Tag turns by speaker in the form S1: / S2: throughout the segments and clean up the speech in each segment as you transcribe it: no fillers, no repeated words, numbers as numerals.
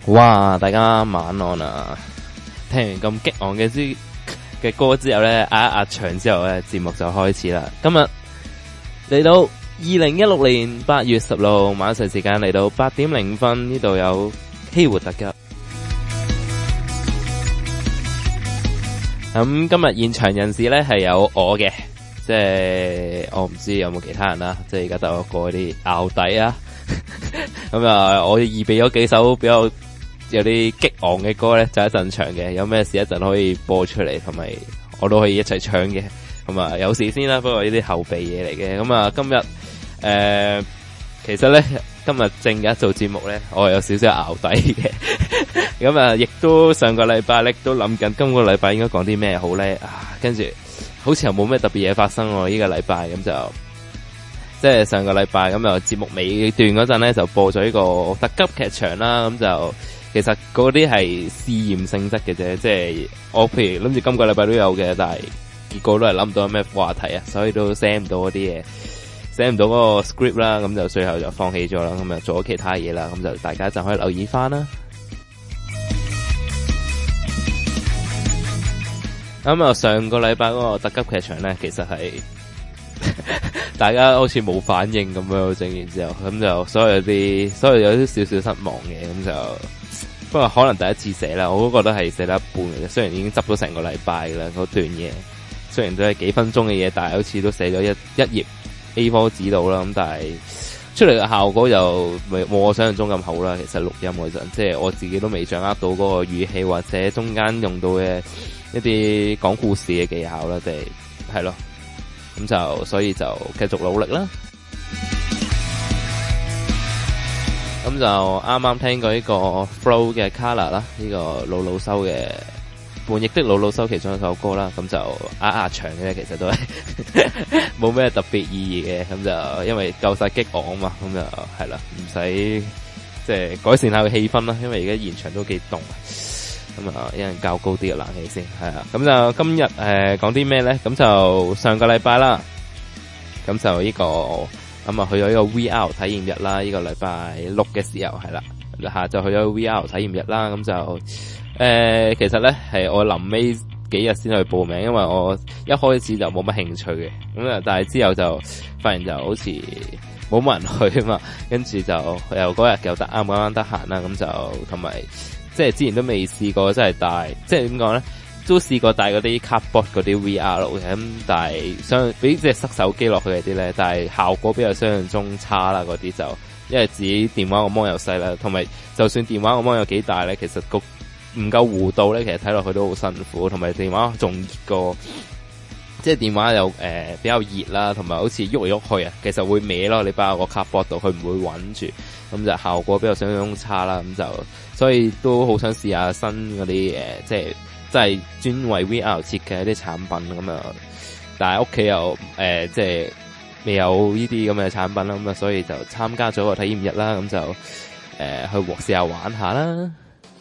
S1: 哇！大家晚安啊！聽完咁激昂嘅歌之後咧，壓一壓場之後咧，節目就開始啦。今日嚟到2016年8月16號晚上時間嚟到8點0分，呢度有希活特急。咁今日現場人士咧係有我嘅，即係我唔知有冇其他人啦，即係而家得我個啲拗底啊。咁啊，我預備咗幾首比較有啲激昂嘅歌咧，就一陣唱嘅，有咩事一陣可以播出嚟，同埋我都可以一齊唱嘅。咁啊，有事先啦，不過呢啲後備嘢嚟嘅。咁啊，今日其實咧今日正日做節目咧，我係有少少淆底嘅。咁啊，亦都上個禮拜咧都諗緊，今個禮拜應該講啲咩好咧啊？跟住好似又冇咩特別嘢發生喎，呢個禮拜咁就。即係上個禮拜咁就節目尾段嗰陣咧就播咗呢個特急劇場啦，咁就其實嗰啲係試驗性質嘅啫，即係我譬如諗住今個禮拜都有嘅，但係結果都係諗唔到有咩話題啊，所以都寫唔到嗰啲嘢，寫唔到嗰個 script 啦，咁就最後就放棄咗啦，咁就做咗其他嘢啦，咁就大家就可以留意翻啦。咁啊，上個禮拜嗰個特急劇場咧，其實係大家好似冇反應咁樣，整完之後，咁就所以有啲少少失望嘅，咁就不過可能第一次寫啦，我都覺得係寫得一半嘅，雖然已經執咗成個禮拜啦，嗰段嘢雖然都係幾分鐘嘅嘢，但係好似都寫咗一頁 A4 紙到啦，咁但係出嚟嘅效果就冇我想象中咁好啦。其實錄音嗰陣，即係我自己都未掌握到嗰個語氣或者中間用到嘅一啲講故事嘅技巧啦，即係咯。咁就所以就繼續努力啦。咁就啱啱聽過呢個 Flow 嘅 Color 啦，呢個老老修嘅叛逆的老老修其中一首歌啦。咁就壓場嘅，其實都係冇咩特別意義嘅。咁就因為夠晒激昂啊嘛，咁就係啦，唔使即係改善下個氣氛啦。因為而家現場都幾凍。咁啊，一人較高啲嘅冷氣先，係啊。咁就今日講啲咩咧？咁就上個禮拜啦，咁就呢個咁啊去咗呢個 VR 體驗日啦。呢個禮拜六嘅時候係啦，下晝去咗 VR 體驗日啦。咁就其實咧係我臨尾幾日先去報名，因為我一開始就冇乜興趣嘅。咁啊，但係之後就發現就好似冇乜人去啊嘛，跟住就又嗰日又啱得閒啦，咁就同埋。即係之前都未試過，真係帶，即係點講咧？都試過帶嗰啲 cardboard 嗰啲 VR 嘅，咁但係比即係塞手機落去嗰啲咧，但係效果比較想象中差啦。嗰啲就因為自己電話個芒又細啦，同埋就算電話個芒有幾大咧，其實個唔夠弧度咧，其實睇落去都好辛苦，同埋電話仲熱過，即係電話又比較熱啦，同埋好似喐嚟喐去啊，其實會歪咯。你擺個 cardboard 度，佢唔會穩住，咁就效果比較想象中差啦。咁就所以都好想試下新嗰啲即係專為 VR 設計一啲產品咁啊。但係屋企又即係未有呢啲咁嘅產品啦，咁啊，所以就參加咗個體驗日啦。咁就去試下玩下啦。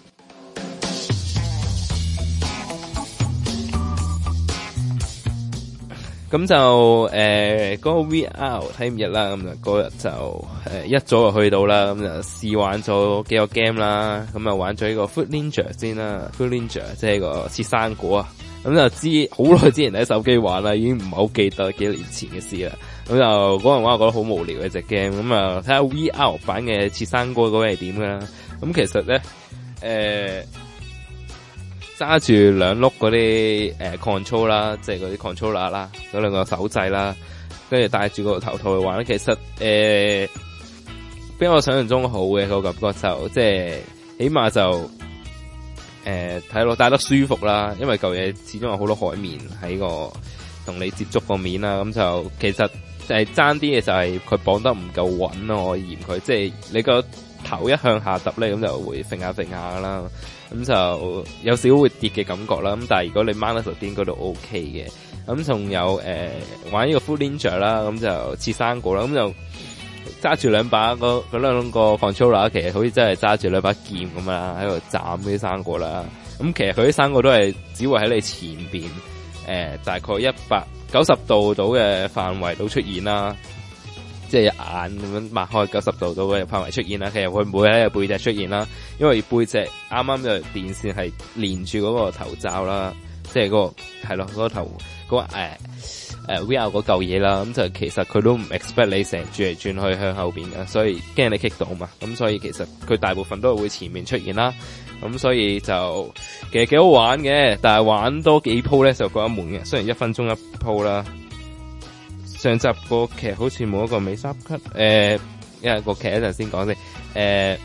S1: 咁就嗰個 VR 體驗日啦，咁就嗰日就一早就去到啦，咁就試玩咗幾個 game 啦，咁啊玩咗呢個 Fruit Ninja 先啦 ，Fruit Ninja 即係個切生果啊，咁就知好耐之前喺手機玩啦，已經唔係好記得幾年前嘅事啦，咁就嗰陣玩我覺得好無聊嘅隻 game，咁啊睇下 VR 版嘅切生果嗰個係點噶啦，咁其實咧揸住兩碌嗰啲control 啦，即係嗰啲 controller 啦，嗰兩個手掣啦，跟住戴住個頭套去玩，其實比我想象中好嘅個感覺就即係起碼就睇落戴得舒服啦，因為舊嘢始終有好多海綿喺個同你接觸個面啦，咁就其實係爭啲嘅就係佢綁得唔夠穩咯，我嫌佢即係你個頭一向下揼咧，咁就會揈下揈下噶啦。咁就有少少會跌嘅感覺啦，咁但係如果你掹得實啲，嗰度 OK 嘅。咁仲有玩呢個 Fruit Ninja 啦，咁就切生果啦，咁就揸住兩把嗰兩個 controller， 其實好似真係揸住兩把劍咁啦，喺度斬啲生果啦。咁其實佢啲生果都係只會喺你前邊大概190度度嘅範圍度出現啦。 即係眼咁樣擘開90度度嘅範圍出現啦。其實佢唔會喺個背脊出現啦，因為背脊啱啱就電線係連住嗰個頭罩啦，即係嗰個係咯嗰個頭嗰個VR 嗰嚿嘢啦。咁就其實佢都唔 expect 你成轉嚟轉去向後邊嘅，所以驚你 kick 到嘛。咁所以其實佢大部分都係會前面出現啦。咁所以就其實幾好玩嘅，但係玩多幾鋪咧就覺得悶嘅。雖然1分鐘一鋪啦。上集個劇好似冇一個尾三級，因為個劇一陣先講先。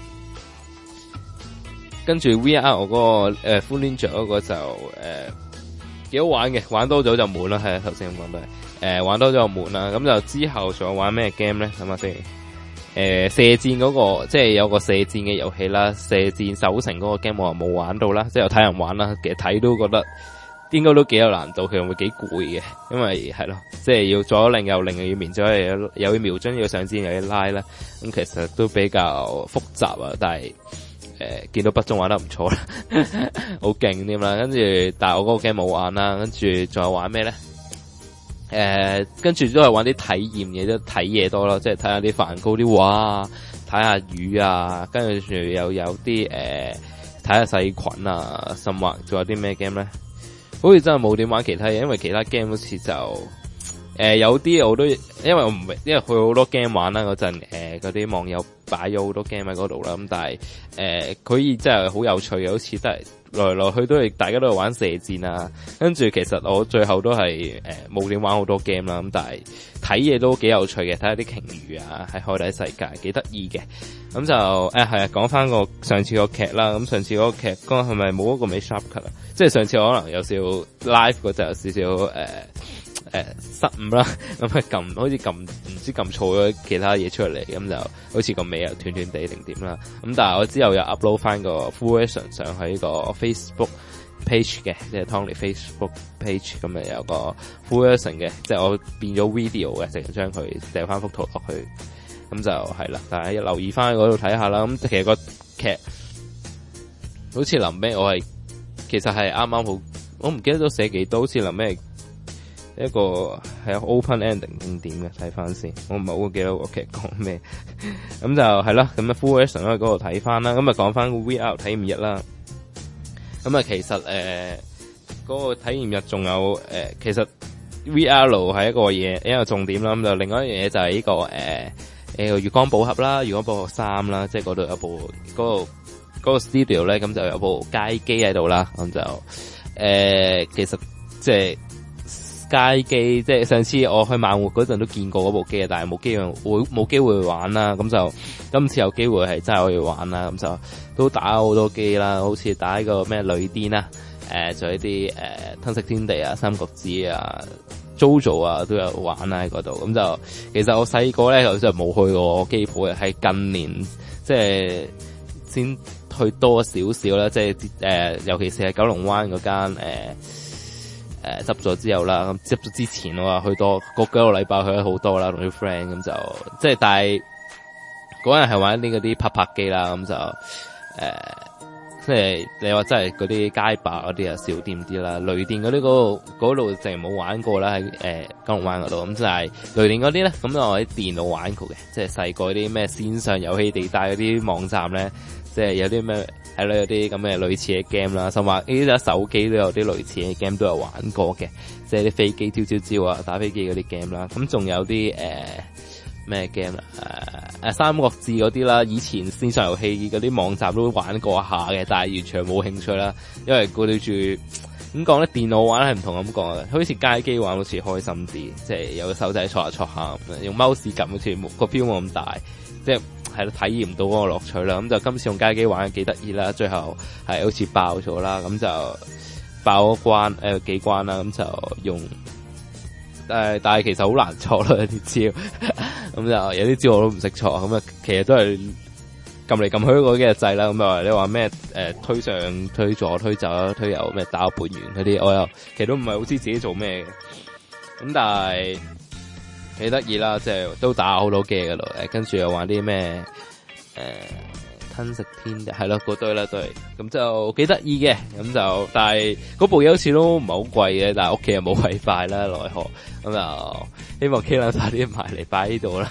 S1: 跟住 VR 我嗰個Full Ninja 嗰個就幾好玩嘅，玩多咗就悶啦。係頭先咁講都係，玩多咗就悶啦。咁就之後仲有玩咩 game 咧？諗下先。射箭嗰個即係有個射箭嘅遊戲啦，射箭守城嗰個 game 我又冇玩到啦，即係有睇人玩啦。其實睇都覺得應該都幾有難度，其實會幾攰嘅，因為係咯，即係要左擰右擰又要瞄準，又要瞄準，要上箭又要拉啦。咁其實都比較複雜啊，但係見到北中玩得唔錯啦，好勁添啦。跟住但係我嗰個 game 冇玩啦，跟住仲有玩咩咧？跟住都係玩啲體驗嘢，都睇嘢多咯，即係睇下啲梵高啲畫啊，睇下魚啊，跟住又有啲睇下細菌啊，甚或仲有啲咩 game 咧？好似真係冇點玩其他嘢，因為其他 game 好似就有啲我都因為佢好多 game 玩啦嗰陣，嗰啲網友擺咗好多 game 喺嗰度啦，咁但係佢真係好有趣嘅，好似都係來來去都係大家都係玩射箭啊，跟住其實我最後都係冇點玩好多 game 啦，咁但係睇嘢都幾有趣嘅，睇下啲鯨魚啊喺海底世界幾得意嘅，咁就係啊講翻個上次個劇啦，咁上次嗰個劇嗰個係咪冇一個尾 sharp cut 啊？即係上次我可能有少 live 嗰陣有少少失誤啦，咁好似撳唔知撳錯咗其他嘢出嚟，咁就好似個尾又斷斷地定點啦。咁但係我之後又 upload 翻個 full version 上去呢個 Facebook page 嘅，即係 Tony Facebook page，咁啊有個 full version 嘅，即係我變咗 video 嘅，淨係將佢掉翻幅圖落去，咁就係啦。大家留意翻嗰度睇下啦。咁其實個劇好似臨尾我係其實係啱啱好，我唔記得咗寫幾多，好似臨尾一個係 open ending 定點嘅，睇翻先，我唔係好記得個劇講咩，咁就係啦，咁啊 full version 喺嗰度睇翻啦，咁啊講翻個 VR 體驗日啦，咁啊其實嗰個體驗日仲有其實 VR 係一個嘢，一個重點啦，咁就另外一樣嘢就係呢個月光寶盒啦，月光寶盒3啦，即係嗰度有部嗰個 studio 咧，咁就有部街機喺度啦，咁就其實即係。街機即係上次我去萬活嗰陣都見過嗰部機啊，但係冇機會玩啦。咁就今次有機會係真係可以玩啦。咁就都打好多機啦，好似打呢個咩雷電啦，仲有啲吞食天地啊、三國志啊、JoJo 啊都有玩喺嗰度。咁就其實我細個咧就真係冇去過機鋪嘅，係近年即係先去多少少啦。即係尤其是係九龍灣嗰間執咗之後啦，咁執咗之前我話去多個幾個禮拜去咗好多啦，同啲 friend 咁就即係但係嗰日係玩啲嗰啲拍機啦，咁就即係你話真係嗰啲街霸嗰啲啊少掂啲啦，雷電嗰啲嗰度淨係冇玩過啦，喺九龍灣嗰度，咁就係雷電嗰啲咧，咁我喺電腦玩過嘅，即係細個啲咩線上遊戲地帶嗰啲網站咧，即係有啲咩係咯，有啲咁嘅類似嘅 game 啦，甚至呢啲手機都有啲類似嘅 game 都有玩過嘅，即係啲飛機招招招啊，打飛機嗰啲 game 啦，咁仲有啲咩 game 啦？三國志嗰啲啦，以前線上遊戲嗰啲網站都玩過下嘅，但係完全冇興趣啦，因為顧慮住點講咧，電腦玩係唔同咁講嘅，好似街機玩好似開心啲，即係有個手仔戳下戳下，用 mouse 撳好似個 feel 冇咁大，即係係咯，體驗唔到嗰個樂趣啦。咁就今次用街機玩幾得意啦，最後係好似爆咗啦，咁就爆咗關幾關啦，咁就用。但係其實好難錯咯，有啲招，咁就有啲招我都唔識錯，咁啊其實都係撳嚟撳去嗰幾隻掣啦，咁啊你話咩推上推左推右推右咩打半圓嗰啲，我又其實都唔係好知自己做咩嘅，咁但係幾得意啦，即係都打好多機嘅咯，跟住又玩啲咩吞食天地係咯，嗰堆啦都係，咁就幾得意嘅，咁就但係嗰部嘢好似都唔係好貴嘅，但係屋企又冇 WiFi啦，奈何咁就希望 K 啦快啲埋嚟擺呢度啦，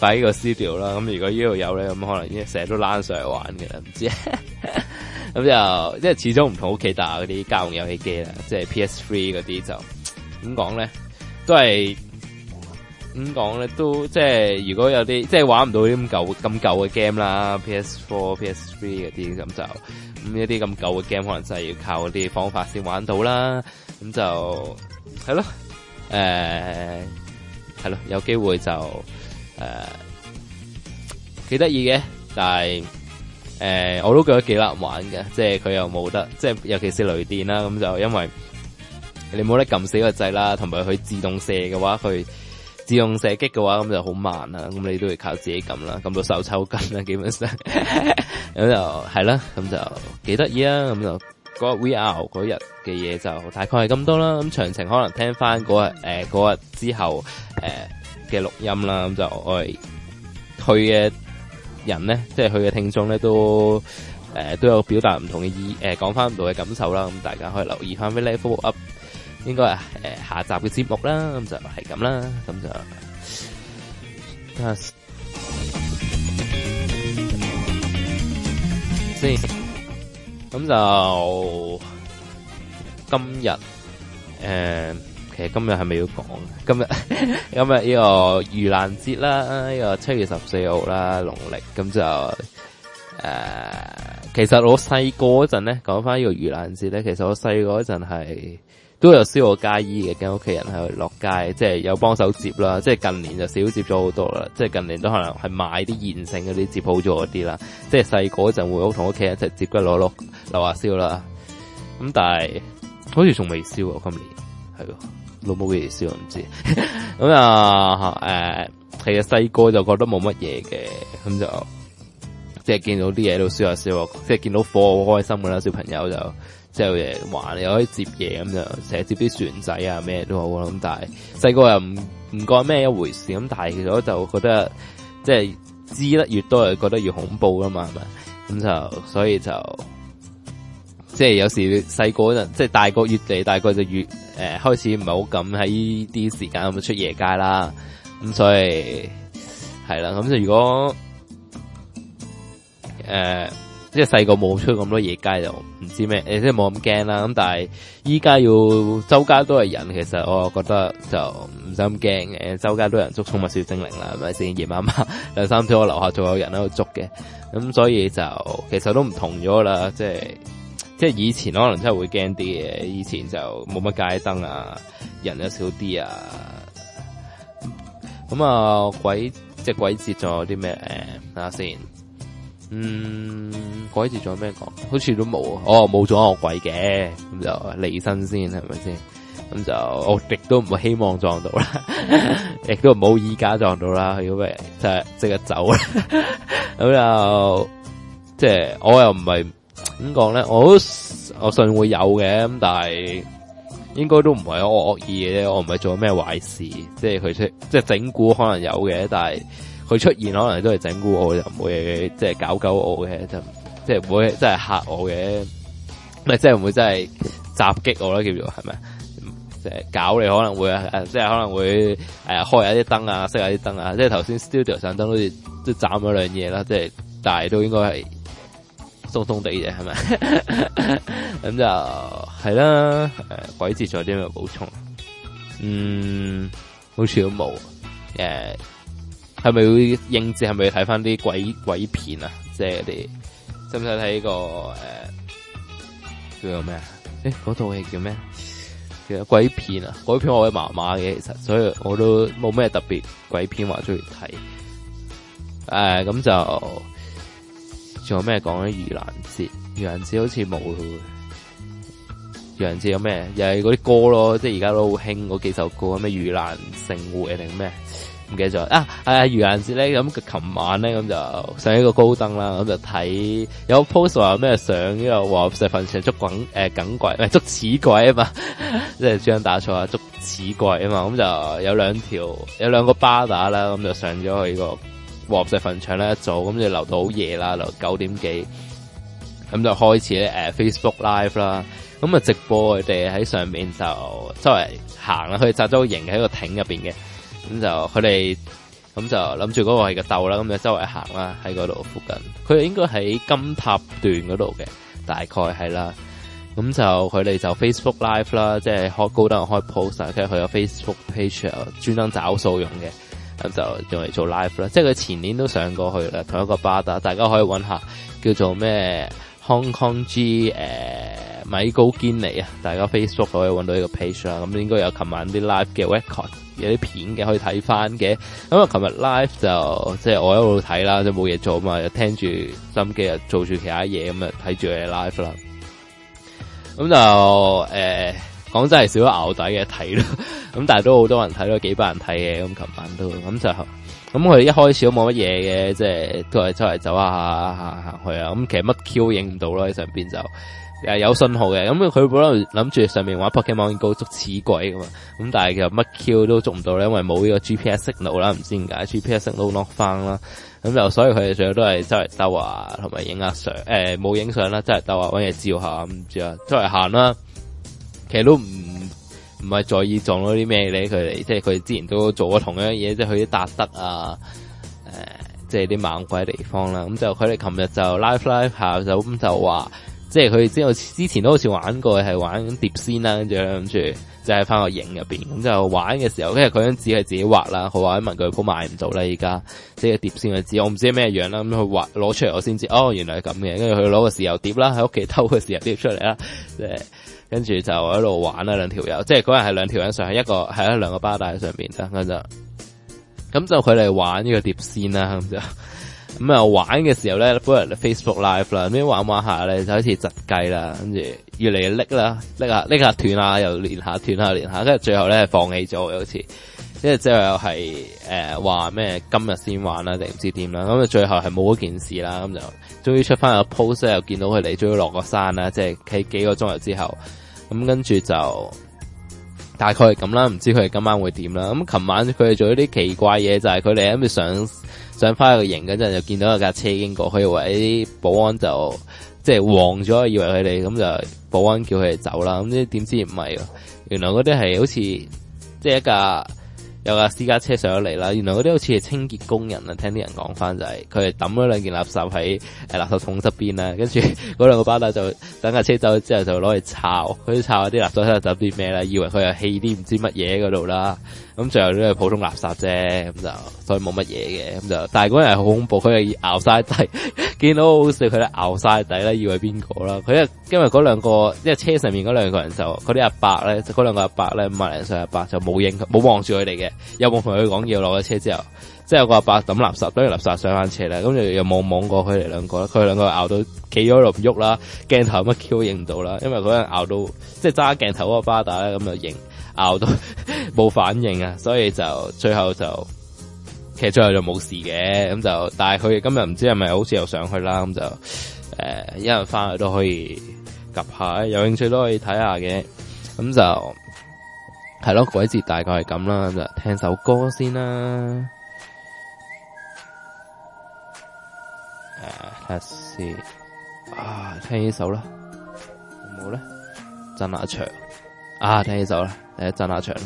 S1: 擺呢個 studio 啦。咁如果呢度有咧，咁可能已經成日都躝上嚟玩嘅啦，唔知。咁就即係始終唔同屋企打嗰啲家用遊戲機啦，即係 PS3 嗰啲就點講咧，都係點講咧，都即係如果有啲即係玩唔到啲咁舊嘅 game 啦 ，PS4、PS3 嗰啲咁就一啲咁舊嘅 game 可能真係要靠嗰啲方法先玩到啦。咁就係咯，係咯，有機會就幾得意嘅，但係我都覺得幾難玩嘅，即係佢又冇得，即係尤其是雷電啦，咁就因為你冇得撳死個掣啦，同埋佢自動射嘅話，佢自動射擊嘅話，咁就好慢啦，咁你都要靠自己撳啦，撳到手抽筋啦，基本上咁就係啦，咁就幾得意啊，咁就嗰日 VR 嗰日嘅嘢就大概係咁多啦，咁詳情可能聽翻嗰日之後嘅錄音啦，咁就我哋去嘅人咧，即係佢嘅聽眾咧，都有表達唔同嘅講翻唔同嘅感受啦。咁大家可以留意翻 Level Up， 應該係下集嘅節目啦。咁就係咁啦。咁就先，咁就今日其實今日係咪要講？今日呢個盂蘭節啦，呢個7月14號啦，農曆咁就其實我細個嗰陣咧，講翻呢個盂蘭節咧，其實我細個嗰陣係都有燒過街衣嘅，跟屋企人係去落街，即係有幫手接啦。即係近年就少接咗好多啦，即係近年都可能係買啲現成嗰啲接好咗嗰啲啦。即係細個嗰陣會好同屋企人一齊接跟攞樓下燒啦。咁但係好似仲未燒啊，今年係喎。老母嘅燒唔知，咁其實細個就覺得冇乜嘢嘅，咁就即係見到啲嘢都燒下燒，即係見到火好開心噶啦，小朋友就即係玩，又可以接嘢，咁就成日接啲船仔啊咩都好啦。咁但係細個又唔覺咩一回事，咁但係其實我就覺得即係知得越多，就覺得越恐怖噶嘛，係咪？咁就所以就。即係有時細個嗰陣，即係大個越嚟大個就越開始唔係好敢喺呢啲時間咁出夜街啦。咁所以係啦，咁就如果即係細個冇出咁多夜街就唔知咩，即係冇咁驚啦。咁但係依家要周街都係人，其實我覺得就唔使咁驚嘅。周街都有人捉寵物小精靈啦，係咪先？夜晚晚兩三點我樓下仲有人喺度捉嘅，咁所以就其實都唔同咗啦，即係以前可能真係會驚啲嘅，以前就冇乜街燈啊，人又少啲啊。咁啊鬼節仲有啲咩？睇下先。鬼節仲有咩講？好似都冇啊。哦，冇咗惡鬼嘅，咁就離身先係咪先？咁就我亦都唔會希望撞到啦，亦都唔好依家撞到啦。如果咪就係即刻走啦。咁就即係我又唔係。點講咧？我信會有嘅，咁但係應該都唔係我惡意嘅啫。我唔係做咩壞事，即係佢即係整蠱可能有嘅，但係佢出現可能都係整蠱我，就唔會即係搞我嘅，就即係唔會真係嚇我嘅，咪即係唔會真係襲擊我啦，叫做係咪？即係搞你可能會即係可能會開下啲燈啊，熄下啲燈啊，即係頭先 studio 上燈好似都斬咗兩嘢啦，即係但係都應該係。鬆鬆地啫，係咪？咁就係啦。鬼節仲有啲咩補充？好似都冇。係咪會應節？係咪要睇翻啲鬼片啊？即係啲，使唔使睇呢個叫做咩啊？嗰套戲叫咩？叫鬼片啊！鬼片我係麻麻嘅，其實，所以我都冇咩特別鬼片話中意睇。咁就。仲有咩講咧？盂蘭節好似冇。盂蘭節有咩？又係嗰啲歌咯，即係而家都好興嗰幾首歌，咩盂蘭盛會定咩？唔記得咗啊！盂蘭節咧，咁琴晚咧咁就上一個高登啦，咁就睇有 post 話咩上呢個和合石墳場捉耿鬼，唔係捉似鬼啊嘛，即係專登打錯啊，捉似鬼啊嘛，咁就有兩個巴打啦，咁就上咗去個。和合石墳場咧一早，咁就留到好夜啦，留9點幾，咁就開始咧Facebook Live 啦，咁啊直播佢哋喺上面就周圍行啦，佢哋紮咗個營喺個艇入邊嘅，咁就佢哋咁就諗住嗰個係個竇啦，咁就周圍行啦，喺嗰度附近。佢哋應該喺金塔段嗰度嘅，大概係啦。咁就佢哋就 Facebook Live 啦，即係開高登開 post， 跟住佢有 Facebook page 專登找數用嘅，咁就用嚟做 live 啦。即係佢前年都上過去啦，同一個巴打，大家可以揾下叫做咩 Hong Kong G 米高堅尼啊，大家 Facebook 可以揾到呢個 page 啦。咁應該有琴晚啲 live 嘅 record，有啲片嘅可以睇翻嘅。咁啊，琴日 live 就即係我一路睇啦，就冇嘢做嘛，就聽住心機啊，做住其他嘢咁啊，睇住佢哋 live 啦。咁就講真係少咗淆底嘅睇咯，咁但係都好多人睇咯，幾百人睇嘅，咁琴晚都咁佢哋一開始都冇乜嘢嘅，即係都係周圍走下行去啊，咁其實乜 Q 影唔到咯，喺上邊就有信號嘅，咁佢本來諗住上面玩 Pokemon Go 捉似鬼噶嘛，咁但係其實乜 Q 都捉唔到咧，因為冇呢個 GPS signal 啦，唔知點解 GPS signal lock 翻啦。咁就所以佢哋最後都係周圍兜啊，同埋影下相，冇影相啦，周圍兜啊，搵嘢照下唔知啊，周圍行啦。其實都唔係在意撞到啲咩咧，佢哋即係佢哋之前都做過同樣嘢，即係去啲達德啊，即係啲猛鬼地方啦。咁就佢哋琴日就 live 下就話，即係佢哋之前都好似玩過，係玩碟仙啦，跟住諗住就喺翻個營入邊，咁就玩嘅時候，跟住佢張紙係自己畫啦，佢話喺文具鋪買唔到啦，依家即係碟仙嘅紙，我唔知咩樣啦，咁佢畫攞出嚟我先知，哦，原來係咁嘅，跟住佢攞個豉油碟啦，喺屋企偷個豉油碟出嚟啦，即係跟住就喺度玩啦，兩條友，即係嗰日係兩條人上，係兩個巴打喺上邊啦，咁就佢哋玩呢個碟仙啦，咁啊玩嘅時候咧，本來 Facebook Live 啦，咁玩下咧就好似窒雞啦，跟住越嚟越拎下斷下又連下斷下連下，跟住最後咧放棄咗，好似即係最後又係話咩今日先玩啦定唔知點啦，咁啊最後係冇嗰件事啦，咁就終於出翻個 post 又見到佢哋終於落個山啦，即係喺幾個鐘頭之後，咁跟住就大概係咁啦，唔知佢哋今晚會點啦。咁琴晚佢哋做咗啲奇怪嘢，就係佢哋喺度上翻個營嗰陣，就見到有架車經過，佢以為啲保安就即係黃咗，以為佢哋咁就保安叫佢哋走啦。咁點知唔係，原來嗰啲係好似即係有架私家車上咗嚟啦。原來嗰啲好似係清潔工人啊，聽啲人講翻就係佢哋抌咗兩件垃圾喺垃圾桶側邊啦，跟住嗰兩個巴打就等架車走之後就攞去抄，佢抄啲垃圾喺度抌啲咩啦，以為佢又棄啲唔知乜嘢嗰度啦。咁最後都係普通垃圾啫，咁就所以冇乜嘢嘅，咁就但係嗰人係好恐怖，佢係熬晒底，見到好笑，佢哋熬晒底啦，以為邊個啦？佢因為嗰兩個，即係車上面嗰兩個人就嗰啲阿伯咧，嗰兩個阿伯咧50零歲阿伯就冇望住佢哋嘅，有冇同佢講要落咗車之後，即係有個阿伯抌垃圾，抌完垃圾上翻車啦，咁就又冇望過佢哋兩個啦，佢哋兩個熬到企咗喺度唔喐啦，鏡頭乜 Q 認唔到啦，因為嗰人熬到即係揸鏡頭嗰個巴打咧，咁就認。拗到冇反應啊，所以就最後就其實最後就冇事嘅，咁就但係佢今日唔知係咪好似又上去啦，咁就一人翻去都可以及下，有興趣都可以睇下嘅，咁就係咯，鬼節大概係咁啦，咁就聽首歌先啦，睇下先啊，聽呢首啦，好唔好咧？真下場啊，聽呢首啦。震下場啦！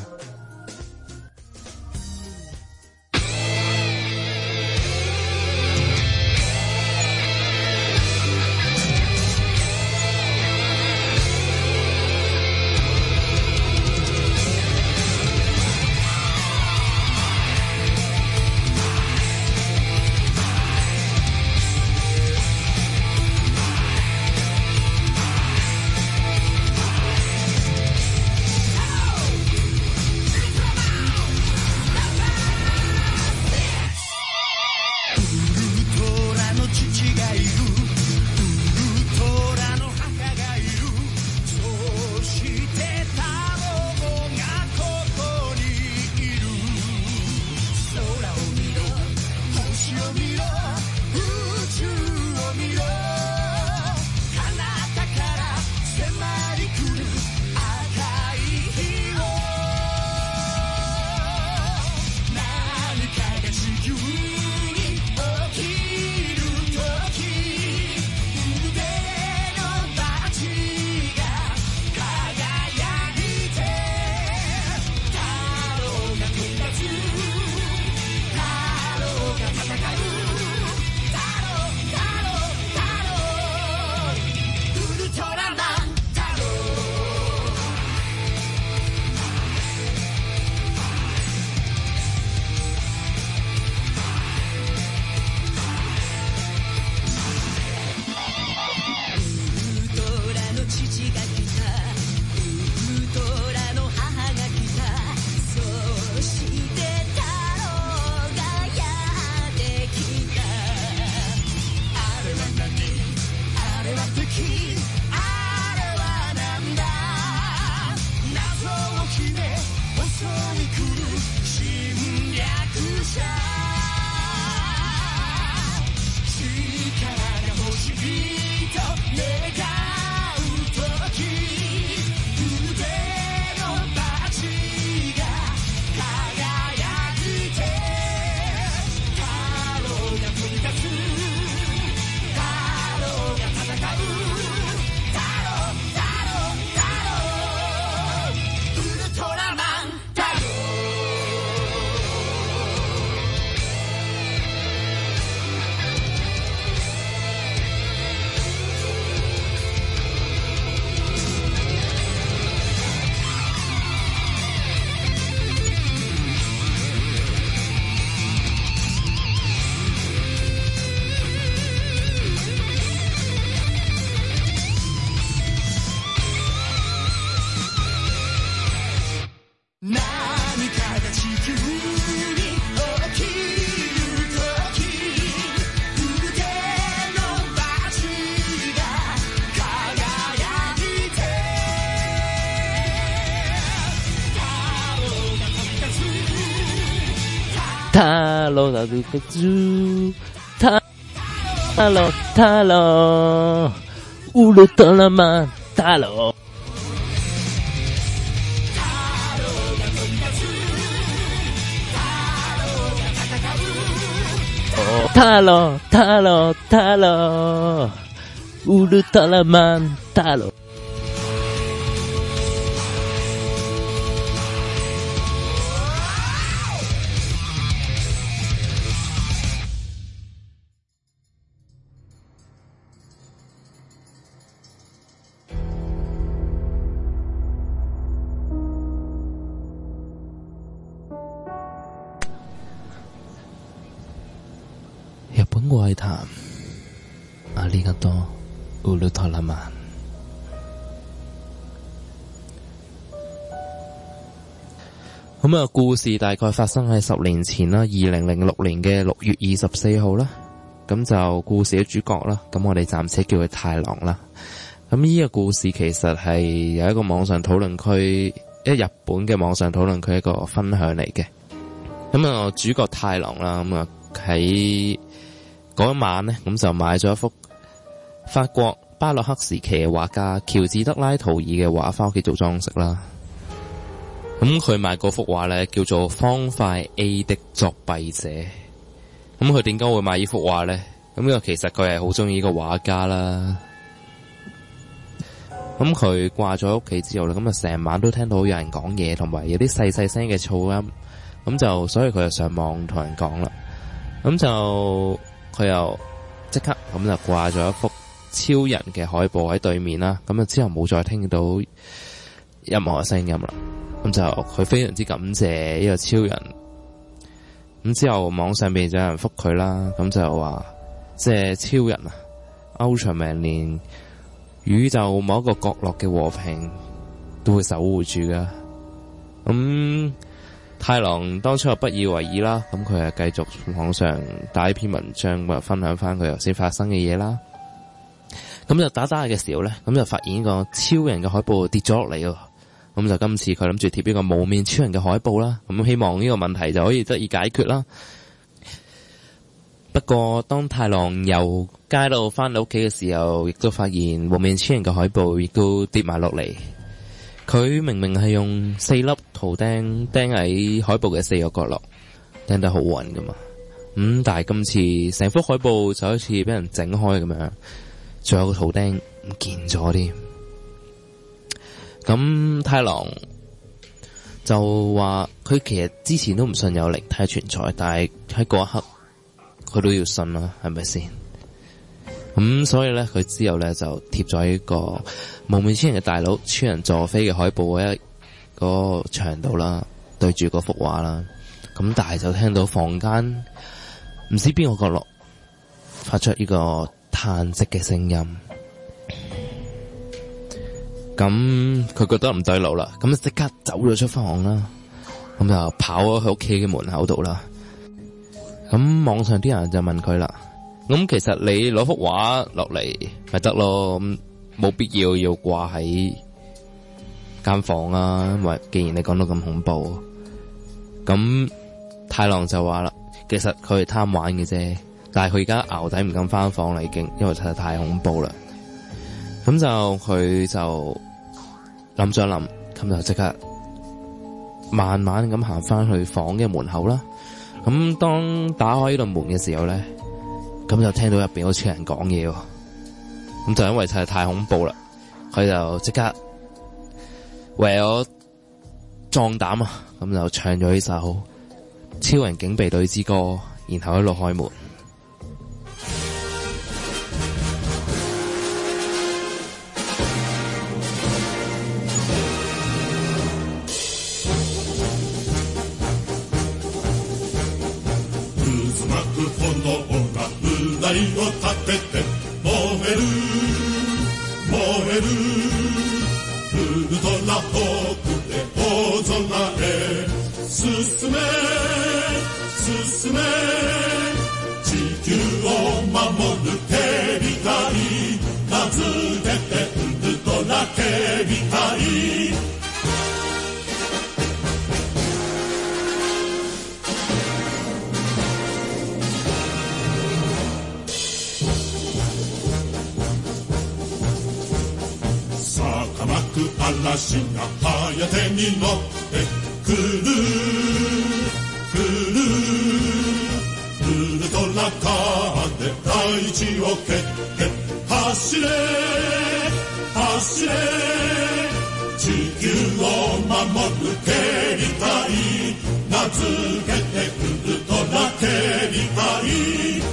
S1: 塔羅那都個豬，塔羅烏魯特拉曼塔羅。塔羅烏魯特拉曼塔羅。日本怪談，ありがとうウルトラマン。咁啊，故事大概發生喺10年前啦，2006年嘅6月24號啦。咁就故事嘅主角啦，咁我哋暫且叫佢太郎啦。咁呢個故事其實係有一個網上討論區，日本嘅網上討論區一個分享嚟嘅。咁啊，主角太郎啦，咁啊喺嗰一晚呢，咁就買咗一幅法國巴洛克時期嘅畫家喬治德拉圖爾嘅畫翻屋企做裝飾啦。咁佢買嗰幅畫呢，叫做《方塊 A 的作弊者》。咁佢點解會買呢幅畫呢？咁呢個其實佢係好中意呢個畫家啦。咁佢掛咗喺屋企之後呢，咁啊成晚都聽到有人講嘢，同埋有啲細細聲嘅噪音。咁就所以佢就上網同人講啦。咁就佢又即刻咁就掛咗一幅超人嘅海報喺對面啦。咁啊之後冇再聽到任何聲音啦。咁就佢非常之感謝呢個超人。咁之後網上邊就有人覆佢啦。咁就話即係超人啊，Ultraman連宇宙某一個角落嘅和平都會守護住噶。咁太郎當初又不以為意啦。咁佢係繼續網上打一篇文章，分享翻佢頭先發生嘅嘢啦。咁就打嘅時候咧，咁就發現呢個超人嘅海報跌咗落嚟喎。咁就今次佢諗住貼呢個無面超人嘅海報啦。咁希望呢個問題就可以得以解決啦。不過當太郎由街度翻到屋企嘅時候，亦都發現無面超人嘅海報亦都跌埋落嚟。佢明明係用4粒圖釘喺海報嘅4個角落，釘得好穩噶嘛。但係今次成幅海報就好似俾人整開咁樣，仲有個圖釘唔見咗添。咁太郎就話佢其實之前都唔信有靈體存在，但係喺嗰一刻佢都要信啦，係咪先？咁所以咧，佢之後咧就貼咗喺個無面超人嘅大佬超人佐菲嘅海報喺嗰個牆度啦，對住嗰幅畫啦。咁但係就聽到房間唔知邊個角落發出呢個嘆息嘅聲音。咁佢覺得唔對路啦，咁就即刻走咗出房啦。咁就跑咗去屋企嘅門口度啦。咁網上啲人就問佢啦，咁其實你攞幅畫落嚟咪得咯，冇必要掛喺間房啊，因為既然你講到咁恐怖，咁太郎就話啦，其實佢係貪玩嘅啫，但係佢而家淆底唔敢翻房啦，已經，因為實在太恐怖啦。咁就佢就諗咗諗，咁就即刻慢慢咁行翻去房嘅門口啦。咁當打開呢度門嘅時候咧，咁就聽到入邊好似人講嘢喎。咁就因為實在太恐怖啦，佢就即刻為咗壯膽啊，咁就唱咗呢首《超人警備隊之歌》，然後一路開門。
S2: 嵐が早手に乗ってくるウルトラカーで大地を蹴って走れ走れ地球を守る警備隊名付けてウルトラ警備隊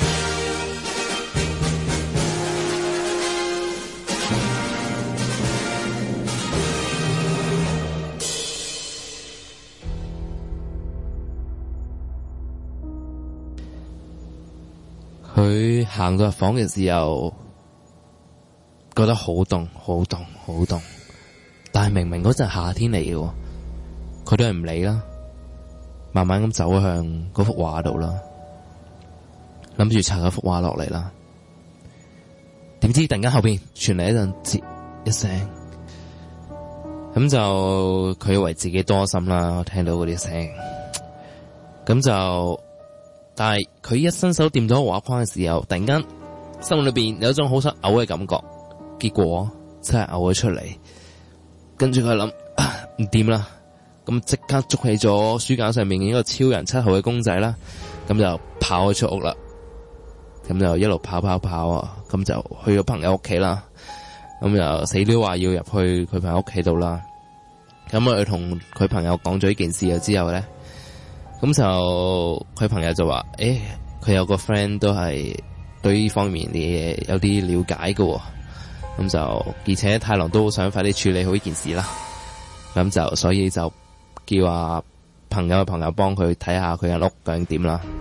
S1: 佢行到入房嘅時候，覺得好凍，好凍，好凍。但係明明嗰陣夏天嚟嘅，佢都係唔理啦，慢慢咁走向嗰幅畫度啦，諗住拆嗰幅畫落嚟啦。點知突然間後邊傳嚟一陣吱一聲，咁就佢以為自己多心啦，聽到嗰啲聲，咁就。但係佢一伸手掂咗畫框嘅時候，突然間心裏邊有一種好想嘔嘅感覺，結果真係嘔咗出嚟。跟住佢諗唔掂啦，咁即刻捉起咗書架上面嘅一個超人7號嘅公仔啦，咁就跑咗出屋啦。咁就一路跑啊，咁就去咗朋友屋企啦。咁就死都話要入去佢朋友屋企度啦。咁佢同佢朋友講咗呢件事之後咧。咁就佢朋友就話，佢有個 friend 都係對呢方面嘅嘢有啲了解嘅，咁就而且太郎都好想快啲處理好呢件事啦，咁就所以就叫朋友嘅朋友幫佢睇下佢間屋究竟點啦。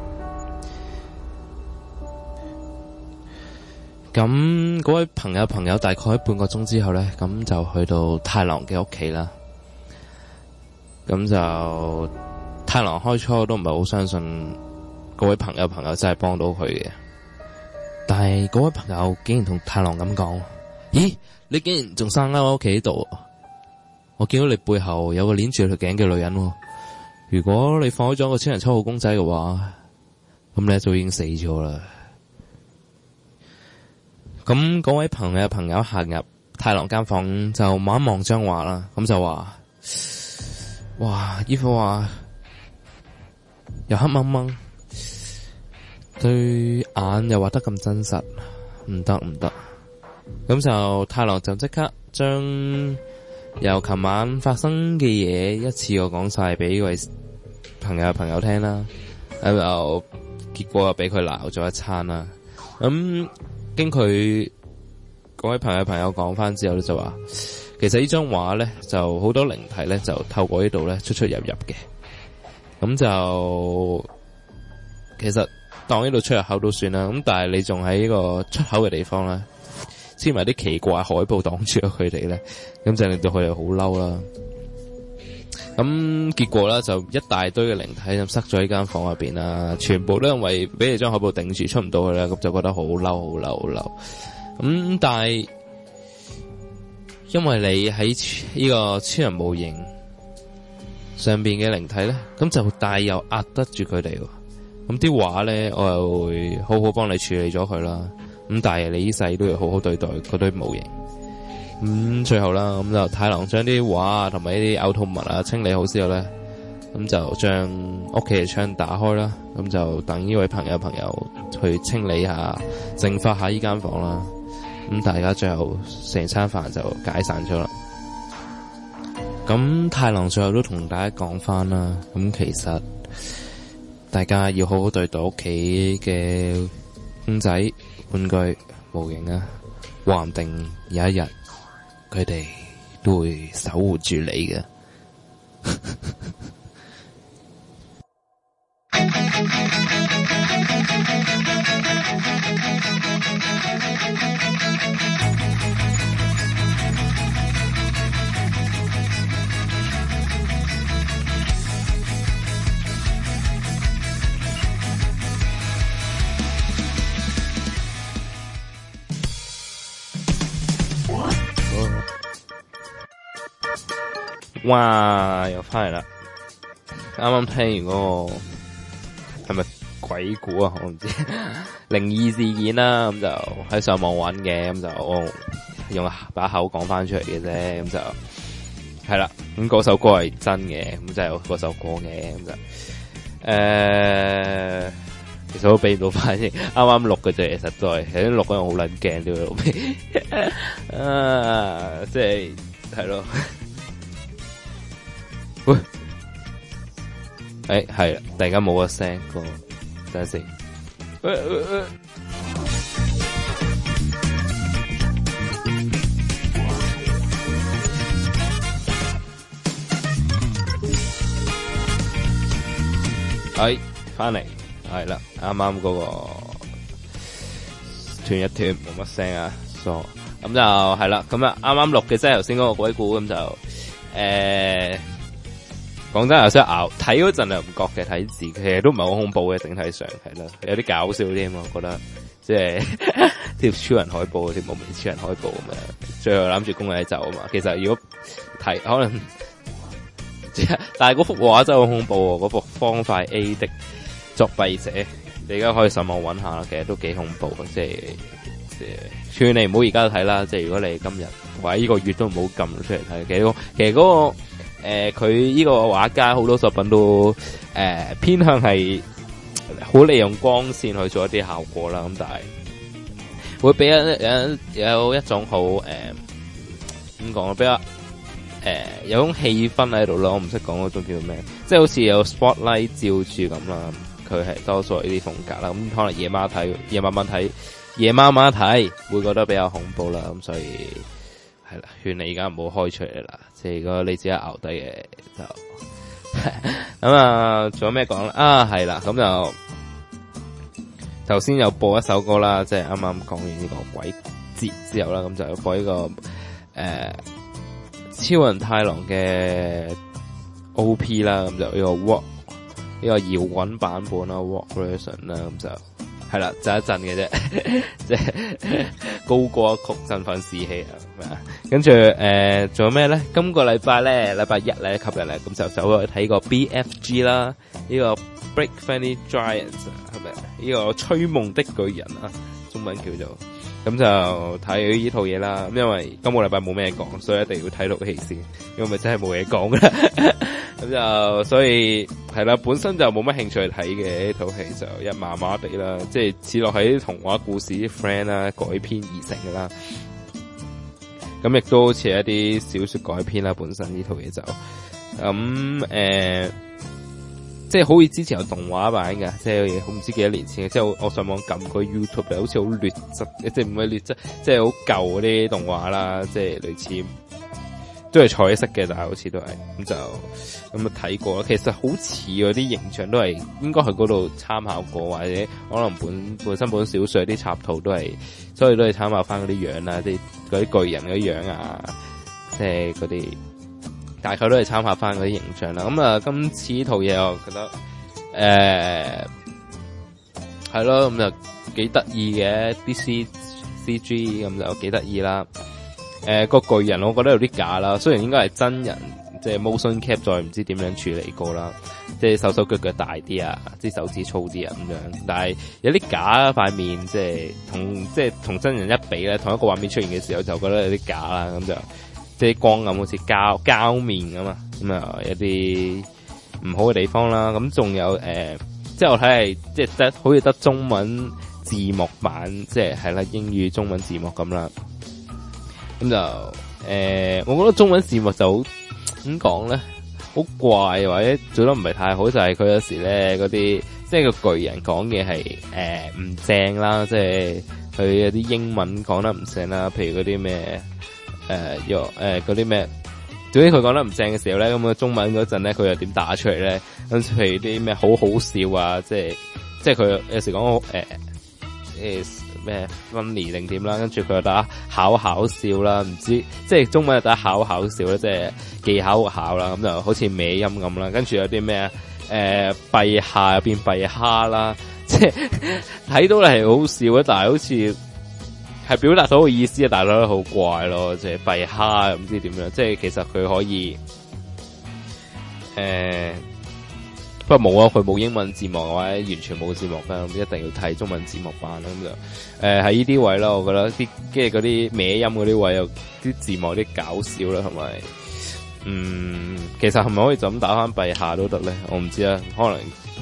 S1: 咁嗰位朋友大概半個鐘之後咧，咁就去到太郎嘅屋企啦。咁就太郎開初都唔係好相信嗰位朋友真係幫到佢嘅，但係嗰位朋友竟然同太郎咁講：咦，你竟然仲生喺我屋企呢度？我見到你背後有個鏈住條頸嘅女人喎。如果你放開咗個超人7號公仔嘅話，咁你一早已經死咗啦。咁嗰位朋友行入太郎間房就望一望張畫啦，咁就話：哇，呢幅畫又黑掹掹，對眼又畫得咁真實，唔得。咁就太郎就即刻將由琴晚發生嘅嘢一次過講晒俾呢位朋友聽啦。咁就結果又俾佢鬧咗一餐啦。咁經佢嗰位朋友講翻之後咧，就話其實呢張畫咧就好多靈體咧就透過呢度咧出入嘅。咁就其實當呢度出入口都算啦，咁但係你仲喺呢個出口嘅地方咧，黐埋啲奇怪海報擋住咗佢哋咧，咁就令到佢哋好嬲啦。咁結果咧就一大堆嘅靈體咁塞咗喺間房入邊啦，全部都因為俾你張海報頂住出唔到去啦，咁就覺得好嬲。咁但係因為你喺呢個超人模型上邊嘅靈體咧，咁就帶有壓得住佢哋。咁啲畫咧，我又會好好幫你處理咗佢啦。咁但係你呢世都要好好對待嗰堆模型。咁最後啦，咁就太郎將啲畫啊同埋呢啲嘔吐物啊清理好之後咧，咁就將屋企嘅窗打開啦。咁就等呢位朋友去清理下、淨化下呢間房啦。咁大家最後成餐飯就解散咗啦。咁太郎最後都同大家講翻啦。咁其實大家要好好對待屋企嘅公仔、玩具、模型啊，話唔定有一日佢哋都會守護住你嘅。哇！又翻嚟啦！啱啱聽完嗰個係咪鬼故啊？我唔知靈異事件啦，咁就喺上網揾嘅，咁就我用把口講翻出嚟嘅啫，咁就係啦。咁嗰首歌係真嘅，咁就有嗰首歌嘅，咁就其實我都俾唔到反應，啱啱錄嘅啫，實在係錄嗰陣好撚驚啲老味啊！即係咯。喂，係啦，突然間冇個聲個，等陣先。翻嚟，係啦，啱啱嗰個斷一斷冇乜聲啊，咁就係啦，咁啊啱啱錄嘅即係頭先嗰個鬼故，咁就講真有少熬，睇嗰陣又唔覺嘅，睇字其實都唔係好恐怖嘅，整體上係啦，有啲搞笑添啊，我覺得即係貼超人海報，貼無名超人海報咁樣，最後攬住公仔走啊嘛。其實如果睇可能，但係嗰幅畫真係好恐怖，嗰幅方塊 A 的作弊者，你而家可以上網揾下啦，其實都幾恐怖，即係勸你唔好而家睇啦，即係如果你今日或者呢個月都唔好撳出嚟睇，其實嗰個。佢呢個畫家好多作品都偏向係好利用光線去做一啲效果啦，咁但係會俾有一種好點講比較有種氣氛喺度咯，我唔識講嗰種叫咩，即係好似有 spotlight 照住咁啦，佢係多數呢啲風格啦，咁可能夜晚睇會覺得比較恐怖啦，咁所以。係啦，勸你而家唔好開出嚟啦，即係如果你自己熬低嘅就咁啊，仲有咩講咧？係啦，咁就頭先又播一首歌啦，即係啱啱講完呢個鬼節之後啦，咁就播呢個超人太郎嘅 OP 啦，咁就呢個 Walk 呢個搖滾版本啦 ，Walk version 啦，咁就。係啦，就一陣嘅啫，即係高歌一曲振奮士氣啊！跟住仲有咩咧？今個禮拜一咧，吸引咧，咁就走去睇個 BFG 啦，呢個 Break Funny Giants 係咪？呢個吹夢的巨人啊，中文叫做。咁就睇呢套嘢啦。咁因為今個禮拜冇咩講，所以一定要睇套戲先，因為咪真係冇嘢講噶啦。咁就所以係啦，本身就冇乜興趣去睇嘅呢套戲，就一麻麻地啦，即係似落喺啲童話故事啲 friend 啦改編而成噶啦。咁亦都好似一啲小說改編啦，本身呢套嘢就咁即係好似之前有動畫版嘅，即係好唔知幾多年前嘅，即係我上網撳個 YouTube 好似好劣質，即係唔係劣質，即係好舊嗰啲動畫啦，即係類似都係彩色嘅，但係好似都係咁就咁睇過。其實好似嗰啲形象都係應該去嗰度參考過，或者可能本身本小說啲插圖都係，所以都係參考翻嗰啲樣啦，啲嗰啲巨人嗰啲樣啊，即係嗰啲。大概都係參考翻嗰啲形象啦，咁啊，今次呢套嘢我覺得係咯，咁就幾得意嘅，啲 CG 咁就幾得意啦， 個巨人我覺得有啲假啦，雖然應該係真人，即係 motion cap 再唔知點樣處理過啦，即係手腳大啲啊，啲手指粗啲啊咁樣，但係有啲假塊面，即係同真人一比咧，同一個畫面出現嘅時候就覺得有啲假啦，咁就即係光暗好似膠面咁嘛，咁啊有啲唔好嘅地方啦，咁仲有即係我睇係即係好似得中文字幕版，即係啦英語中文字幕咁啦。咁就我覺得中文字幕就好點講咧，好怪或者做得唔係太好，就係佢有時咧嗰啲即係個巨人講嘢係唔正啦，即係佢有啲英文講得唔正啦，譬如嗰啲咩嗰啲咩，總之佢講得唔正嘅時候咧，咁個中文嗰陣咧佢又點打出嚟咧？咁譬如啲咩好好笑啊，即係佢有時講咩 funny 定點啦，跟住佢又打考笑啦，唔知即係中文又打考笑啦，即係技巧考啦，咁就好似歪音咁啦。跟住有啲咩陛下又變陛蝦啦，即係睇到係好笑嘅，但係好似係表達到個意思啊，但係覺得好怪咯，即係陛蝦又唔知點樣，即係其實佢可以不過冇啊，佢冇英文字幕嘅話，完全冇字幕嘅，咁一定要睇中文字幕版啦。咁就喺呢啲位啦，我覺得啲即係嗰啲歪音嗰啲位有啲字幕啲搞笑啦，同埋其實係咪可以就咁打翻陛下都得咧？我唔知啊，可能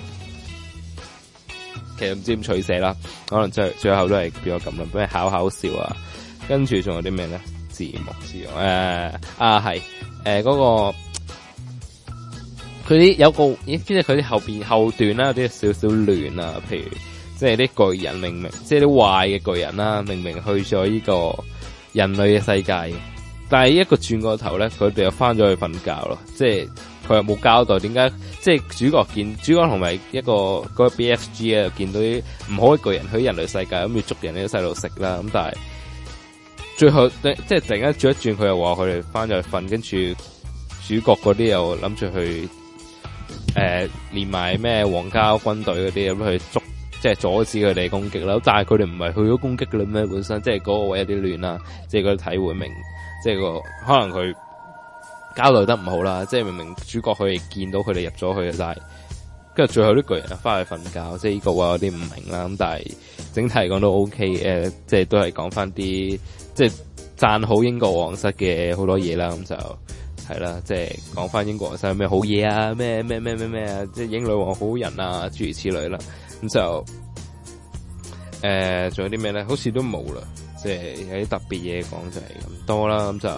S1: 其實唔知點取捨啦，可能最後都係變咗咁啦，咩考笑啊，跟住仲有啲咩咧？字幕之外係嗰個。佢啲有個，即係佢啲後段啦，有啲少少亂啊。譬如即係啲巨人明明，即係啲壞嘅巨人啦，明明去咗呢個人類嘅世界，但係一個轉過頭咧，佢哋又翻咗去瞓覺咯。即係佢又冇交代點解，即係主角同埋一個嗰個 BFG 啊，見到啲唔好嘅巨人去人類世界，咁要捉人啲細路食啦。咁但係最後即係突然間轉一轉，佢又話佢哋翻咗去瞓，跟住主角嗰啲又諗住去。連埋咩皇家軍隊嗰啲咁去捉，即係阻止佢哋攻擊啦。但係佢哋唔係去咗攻擊㗎啦咩？本身即係嗰個位有啲亂啦，即係佢體會明，即係可能佢交代得唔好啦。即係明明主角佢哋見到佢哋入咗去嘅，但係跟住最後啲巨人翻去瞓覺，即係呢個話有啲唔明啦。咁但係整體嚟講都 OK，即係都係講翻啲即係讚好英國皇室嘅好多嘢啦。咁就。係啦，即係講翻英國皇室有咩好嘢啊，咩啊，即係英女王好人啊，諸如此類啦。咁就仲有啲咩咧？好似都冇啦，即係有啲特別嘢講就係咁多啦。咁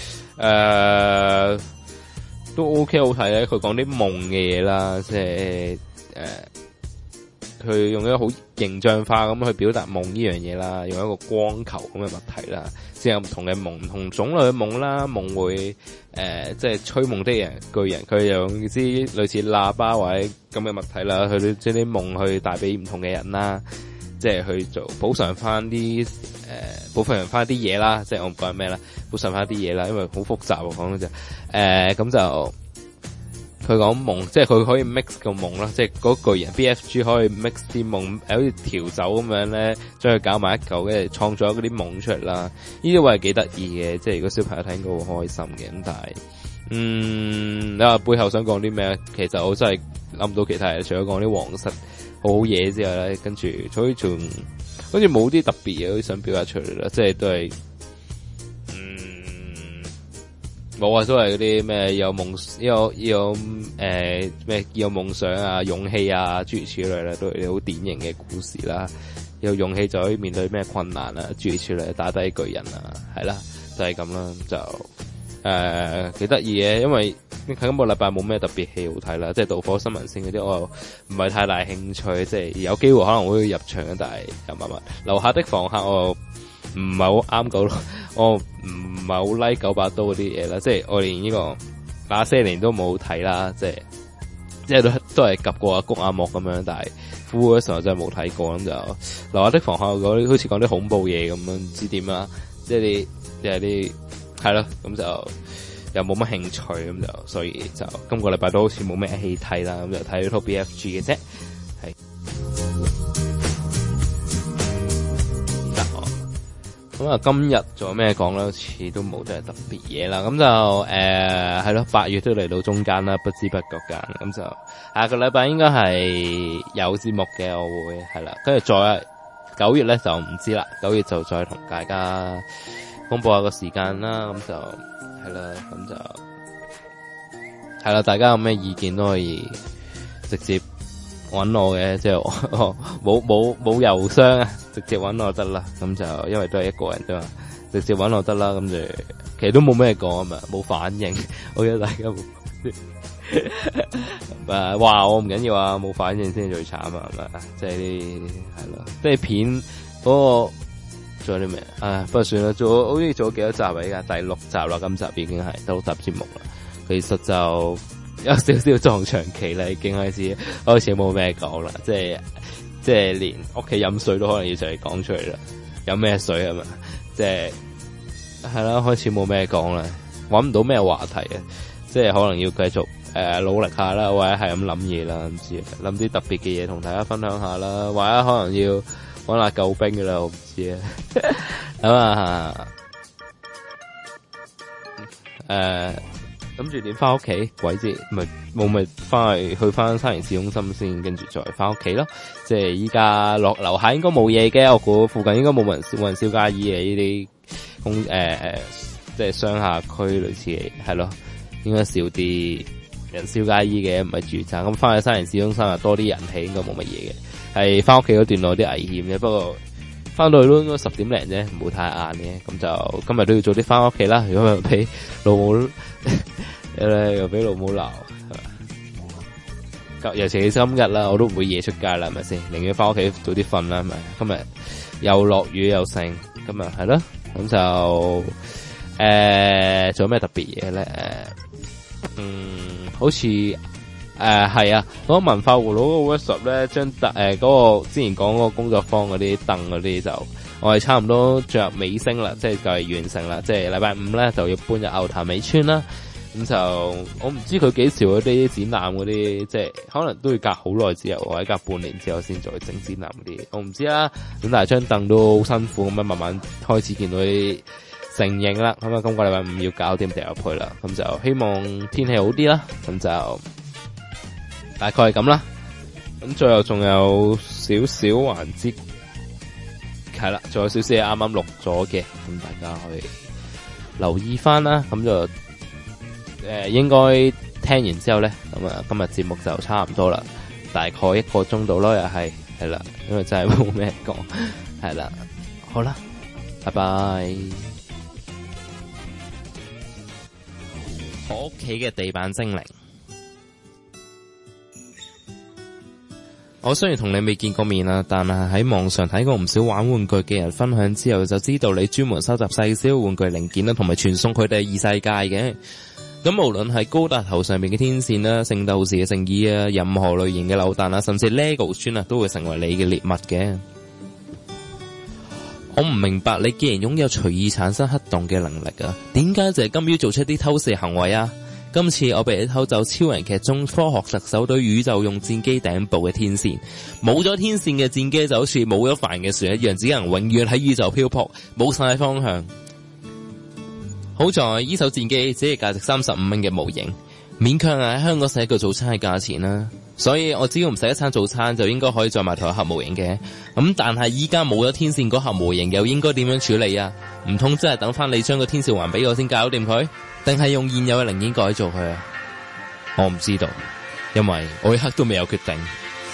S1: 就都 OK 好睇咧。佢講啲夢嘅嘢啦，即係佢用一個好形象化咁去表達夢呢樣嘢啦，用一個光球咁嘅物體啦，即係有唔同嘅夢，唔同種類嘅夢啦，夢會即係吹夢的人巨人，佢用啲類似喇叭或者咁嘅物體啦，去將啲夢去帶俾唔同嘅人啦，即係去做補償翻啲啲嘢啦，即係我唔講咩啦，補償翻啲嘢啦，因為好複雜喎講就咁就。佢講夢，即係佢可以 mix 個夢啦，即係嗰巨人 BFG 可以 mix 啲夢，好似調酒咁樣咧，將佢搞埋一嚿，跟住創造嗰啲夢出嚟啦。呢啲位係幾得意嘅，即係如果小朋友睇應該會開心嘅。咁但係，你話背後想講啲咩？其實我真係諗唔到其他嘢，除咗講啲皇室好嘢之外咧，跟住所以仲好似冇啲特別嘢想表達出嚟啦，即係都係。冇啊，都係嗰啲咩有夢想啊、勇氣啊諸如此類啦，都係好典型嘅故事啦。有勇氣就可以面對咩困難啊，諸如此類，打低巨人啊，係啦，就係咁啦。就幾得意嘅，因為今個禮拜冇咩特別戲好睇啦，即係盜火新聞線嗰啲我又唔係太大興趣，即係有機會可能會入場，但係又麻麻。樓下的房客我唔係好啱我唔係好 like 九把刀嗰啲嘢啦，即係我連呢個那些年都冇睇啦，即係都係及過谷阿莫咁樣，但係夫嗰時候真係冇睇過，咁就樓下的房客嗰啲好似講啲恐怖嘢咁樣，唔知點啦，即係啲係咯，咁就又冇乜興趣，咁就所以就今個禮拜都好似冇咩戲睇啦，咁就睇咗套 BFG 嘅啫，係。咁咁啊，今日仲有咩講咧？好似都冇真係特別嘢啦。咁就係咯，8月都嚟到中間啦，不知不覺間。咁就下個禮拜應該係有節目嘅，我會係啦。跟住再9月咧就唔知啦，9月就再同大家公布下個時間啦。咁就係啦，咁就係啦。大家有咩意見都可以直接搵我嘅，即係我冇郵箱啊，直接搵我得啦。咁就因為都係一個人啫嘛，直接搵我得啦。咁就其實都冇咩講啊嘛，冇反應。我覺得大家話我唔緊要啊，冇反應先係最慘啊，係咪？即係啲係咯，即係片嗰個仲有啲咩？不過算啦，好似做咗幾多集啊？依家第6集啦，今集已經係第6集節目啦。其實就有少少撞牆期啦，已經開始冇咩講啦，即係連屋企飲水都可能要就嚟講出嚟啦。有咩水啊嘛？即係啦，開始冇咩講啦，搵唔到咩話題啊，即係可能要繼續努力下啦，或者係咁諗嘢啦，唔知諗啲特別嘅嘢同大家分享下啦，或者可能要搵下救兵噶啦，我唔知啊。咁啊，諗住點翻屋企？鬼知咪翻去翻沙田市中心先，跟住再翻屋企咯。即係依家落樓下應該冇嘢嘅，我估附近應該冇人燒街衣嘅呢啲即係商廈區類似嘅係咯，應該少啲人燒街衣嘅，唔係住宅。咁翻去沙田市中心啊，多啲人氣，應該冇乜嘢嘅。係翻屋企嗰段路有啲危險嘅，不過翻到去都應該10點零啫，唔好太晏嘅。咁就今日都要早啲翻屋企啦。如果唔係俾老母又俾老母鬧，尤其是今日啦，我都唔會夜出街啦，係咪先？寧願翻屋企早啲瞓啦，係咪？今日又落雨又剩，今日係咯，咁就仲有咩特別嘢咧？好似係啊，嗰個文化葫蘆嗰個 workshop 咧，將嗰個之前講嗰個工作坊嗰啲凳嗰啲就我係差唔多進入尾聲啦，即係就係完成啦，即係禮拜5咧就要搬入牛潭尾村啦。咁就我唔知佢幾時嗰啲展覽嗰啲，即係可能都要隔好耐之後，或者隔半年之後先再整展覽嗰啲，我唔知啦。咁但係張凳都好辛苦，咁樣慢慢開始見到啲成形啦。咁啊，今個禮拜5要搞掂掉入去啦。咁就希望天氣好啲啦。咁就大概係咁啦。咁最後仲有少少環節，係啦，仲有少少嘢啱啱錄咗嘅，咁大家可以留意翻啦。咁就應該聽完之後咧，咁啊今日節目就差唔多啦，大概1個鐘度咯，又係啦，因為真係冇咩講，係啦，好啦，拜拜。我屋企嘅地板精靈，我雖然同你未見過面啦，但係喺網上睇過唔少玩玩具嘅人分享之後，就知道你專門收集細小玩具零件啦，同埋傳送佢哋異世界嘅。咁無論係高達頭上面嘅天線啦、聖鬥士嘅聖衣啊、任何類型嘅扭蛋啦，甚至 LEGO 磚啊，都會成為你嘅獵物嘅。我唔明白你既然擁有隨意產生黑洞嘅能力啊，點解就係甘於做出啲偷竊行為啊？今次我被你偷走超人劇中科學特首隊宇宙用戰機頂部嘅天線，冇咗天線嘅戰機就好似冇咗帆嘅船一樣，只能永遠喺宇宙漂泊，冇晒方向。好在呢手戰機只係價值35蚊嘅模型，勉強喺香港食一個早餐嘅價錢啦，所以我只要唔食一餐早餐就應該可以再買台一盒模型嘅。咁但係依家冇咗天線嗰盒模型又應該點樣處理啊？唔通真係等翻你將個天線還俾我先搞掂佢，定係用現有嘅零件改造佢啊？我唔知道，因為我一刻都未有決定。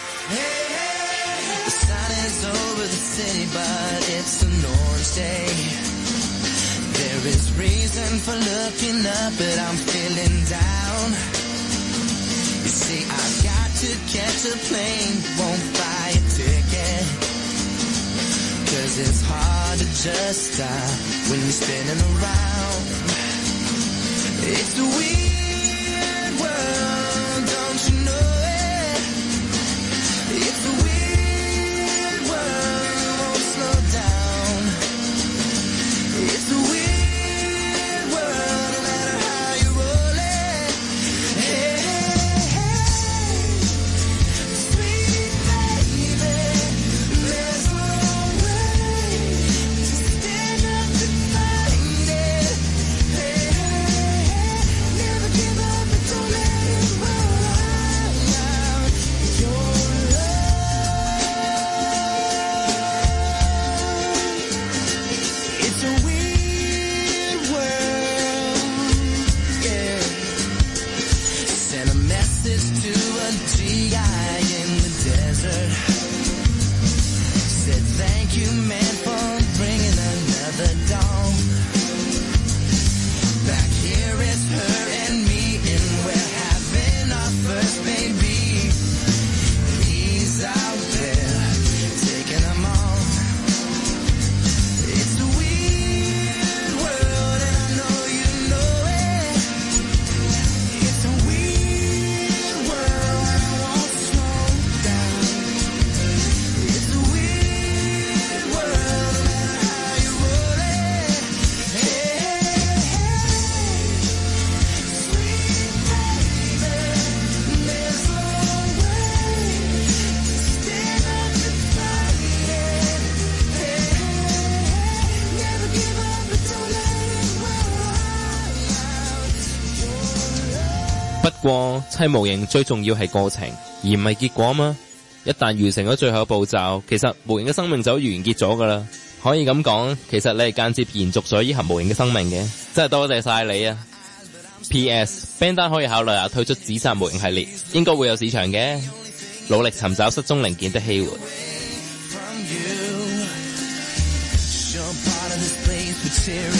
S3: There is reason for looking up, but I'm feeling down. You see, I've got to catch a plane, won't buy a ticket. 'Cause it's hard to just stop when you're spinning around. It's a weird world, don't you know it? It's a weird world, won't slow down. It's a weird message to a GI in the desert. Said thank you man for bringing another dawn. Back here it's her and me and we're having our first baby. He's out there taking them on. It's a weird world and I know you know it. It's a weird world and I won't slow down. It's a weird world no matter how you roll it. Hey, hey, hey. Sweet baby, there's no way to stand up and fight it. Hey, never give up but don't let it wear out.
S1: 不過砌模型最重要係過程，而唔係結果嘛。一旦完成咗最後步驟，其實模型嘅生命就完結咗噶啦。可以咁講，其實你係間接延續咗依盒模型嘅生命嘅。真係多謝晒你啊 ！P.S. Bandai 可以考慮下推出紙紮模型系列，應該會有市場嘅。努力尋找失蹤零件的希活。
S3: From you, you're part of this place we're tearing